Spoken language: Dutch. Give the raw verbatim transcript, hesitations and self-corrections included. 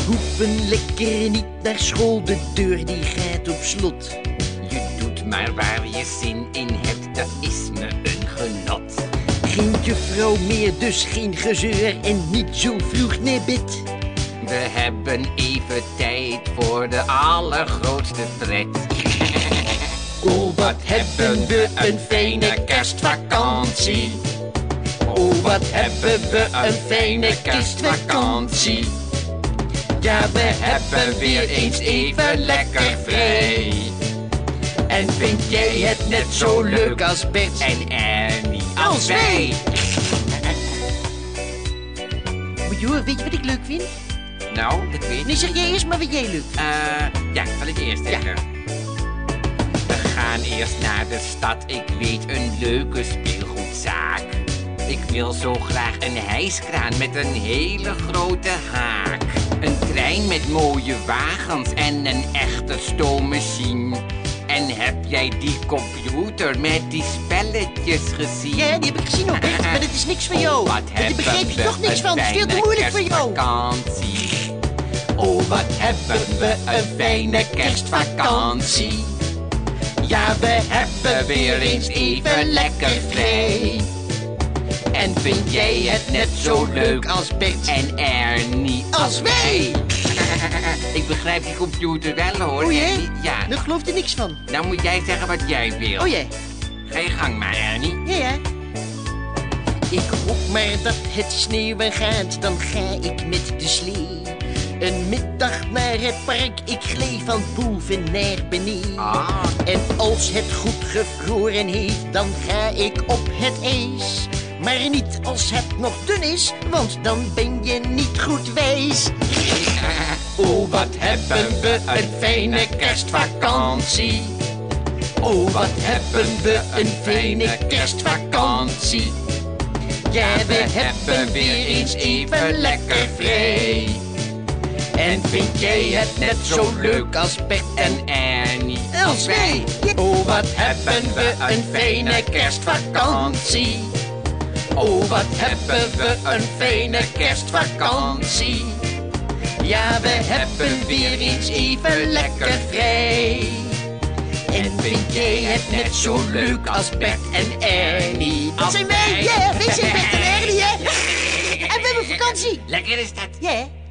hoeven lekker niet naar school, de deur die gaat op slot. Je doet maar waar je zin in hebt, dat is me een genot. Geen juffrouw meer, dus geen gezeur en niet zo vroeg naar bed. We hebben even tijd voor de allergrootste pret. Oh, wat hebben we een fijne kerstvakantie. Oh, wat hebben we een fijne kerstvakantie. Ja, we hebben weer eens even lekker vrij. En vind jij het net zo leuk als Bert En Ernie als als wij? wij. Maar joh, weet je wat ik leuk vind? Nou, dat weet ik. Nee, zeg jij eerst maar wat jij leuk vindt. Eh, ja, zal ik eerst zeggen. We gaan eerst naar de stad, ik weet een leuke speelgoedzaak. Ik wil zo graag een hijskraan met een hele grote haak. Een trein met mooie wagens en een echte stoommachine. En heb jij die computer met die spelletjes gezien? Ja, die heb ik gezien ook, Bert, maar dat is niks voor jou. Oh, wat Daar hebben begrijp je we toch niks een van, het is veel te fijne moeilijk voor jou. kerstvakantie. Oh, wat hebben we een fijne kerstvakantie. Ja, we hebben weer eens even lekker vrij. En vind jij het net zo leuk als Bert En Ernie als wij? Ik begrijp die computer wel, hoor. O jee? Ernie. Ja, Daar geloof je niks van. nou moet jij zeggen wat jij wil. Oh jee, Ga je gang maar, Ernie. ja ja. Ik hoop maar dat het sneeuwen gaat, dan ga ik met de slee. Een middag naar het park, ik gleed van boven naar beneden. Ah. En als het goed gevroren heeft, dan ga ik op het ijs. Maar niet als het nog dun is, want dan ben je niet goed wijs. Oh, wat hebben we een fijne kerstvakantie. Oh, wat hebben we een fijne kerstvakantie. Ja, we hebben weer eens even lekker vrij. En vind jij het net zo leuk als Bert en Ernie als wij? Oh, wat hebben we een fijne kerstvakantie. Oh, wat hebben we een fijne kerstvakantie. Ja, we hebben weer eens even lekker vrij. En vind jij het net zo leuk als Bert en Ernie? Dat zijn wij, ja, wij zijn Bert en Ernie, hè? En we hebben vakantie. Lekker is dat. Ja, hè?